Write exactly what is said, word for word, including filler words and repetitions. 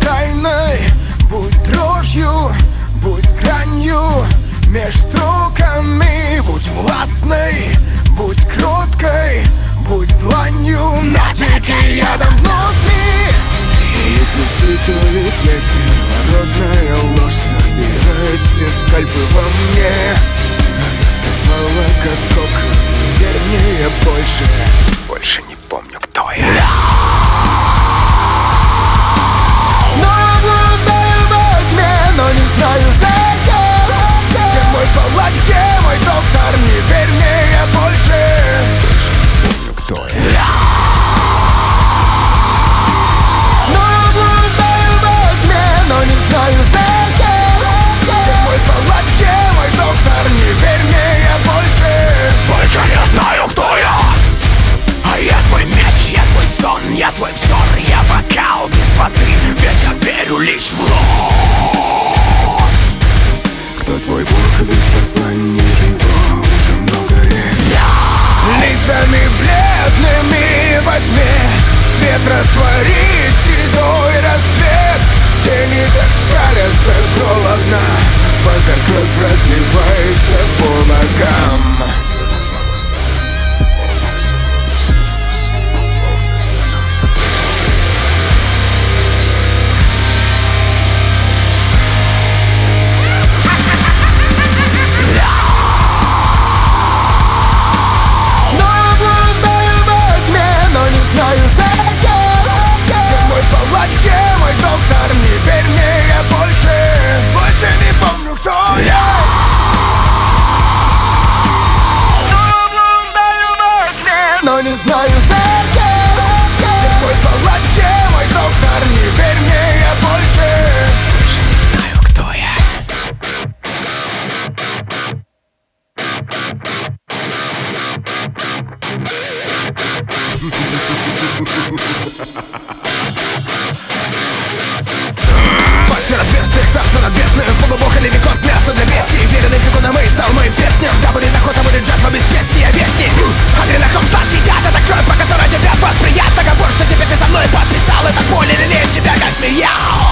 тайной, будь дрожью, будь гранью меж строками, будь властной, будь кроткой, будь дланью, но дикий ядом внутри. То ли цвести, то ли тлеть, первородная ложь собирает все скальпы во мне. Она сковала как кокон, верь мне, я больше, больше не помню, кто я. Снова блуждаю во тьме, но не знаю за кем. Где мой палач, где мой доктор, не верь мне, я больше, больше не помню, кто я. Снова блуждаю во тьме, но не знаю за кем. Где мой палач, где мой доктор, не верь мне, я больше, больше не знаю, кто я. А я твой меч, я твой сон, я твой взор, я бокал без воды, ведь я верю лишь в ложь. Кто твой бог, ведь посланник его уже много лет. Я лицами бледными во тьме свет растворит седой расцвет. Тени так скалятся голодно, пока кровь разливается по ногам. Но не знаю за кем. Где мой палач, где мой доктор, не верь мне, я больше, больше не знаю, кто я. Мастер отверстых, танца над бездною, полубог или виконт, мясо для бестии. Веренный как он, и стал моим песням. Да будет охота, будет жатва без чести, я вестник. Адреналин сладкий яд, это кровь, по которой тебя восприят. Договор, что теперь ты со мной подписал, это боль или лень тебя как смеял.